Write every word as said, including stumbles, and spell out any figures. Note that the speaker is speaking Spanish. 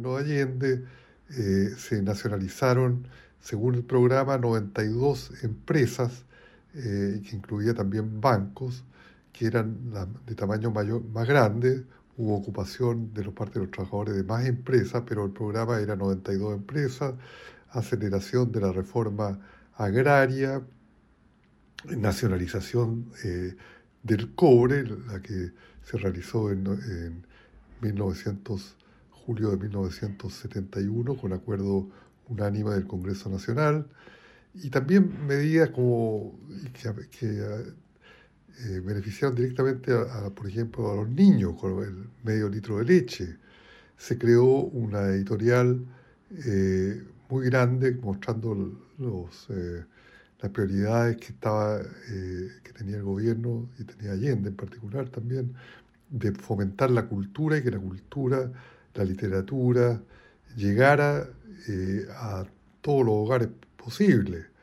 gobierno de Allende, eh, se nacionalizaron, según el programa, noventa y dos empresas, eh, que incluía también bancos, que eran la, de tamaño mayor, más grande. Hubo ocupación de los parte de los trabajadores de más empresas, pero el programa era noventa y dos empresas, aceleración de la reforma agraria, nacionalización eh, del cobre, la que se realizó en, en mil novecientos, julio de mil novecientos setenta y uno, con acuerdo unánime del Congreso Nacional, y también medidas como que, que eh, beneficiaron directamente, a, a, por ejemplo, a los niños con el medio litro de leche. Se creó una editorial eh, muy grande mostrando los, eh, las prioridades que, estaba, eh, que tenía el gobierno y tenía Allende en particular también, de fomentar la cultura y que la cultura, la literatura, llegara eh, a todos los hogares posibles.